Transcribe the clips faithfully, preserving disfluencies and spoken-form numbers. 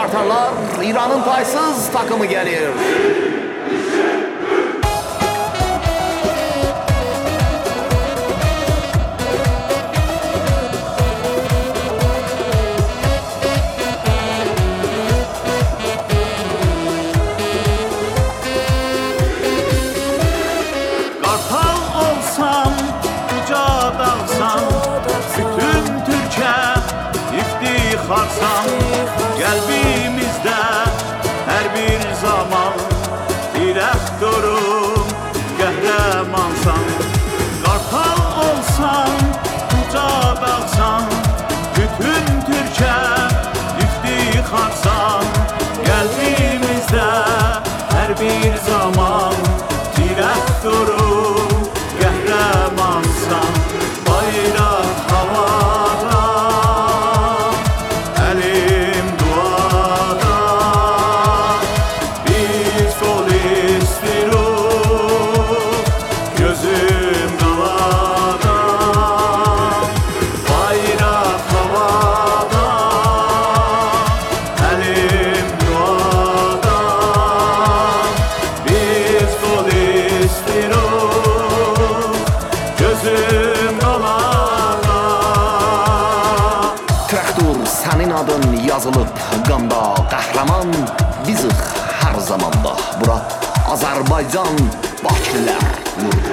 atarlar. İran'ın paysız takımı gelir. Kalbimizde her bir zaman direktörüm kahramansan. Kartal olsan, uca dağsan, bütün Türkiye iftiharsan. Kalbimizde her bir zaman direktörüm kahramansan. Bayrak havada, elim duada, biz gol istiyoruz, gözüm galada. Bayrak havada, elim duada, biz gol istiyoruz, gözüm galada. Traktor senin adın yazılıp qanda, kahraman bizik her zamanda. Bura Azerbaycan, Bakırlar yurdu.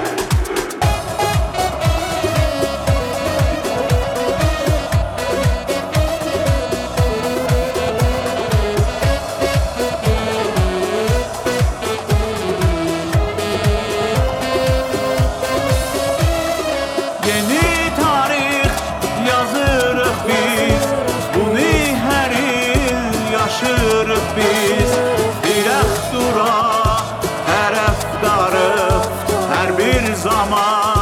Yeni tarih yazırıq biz, bunu her il yaşırıq biz. Dirək dura, tərəfdarıq hər bir zaman.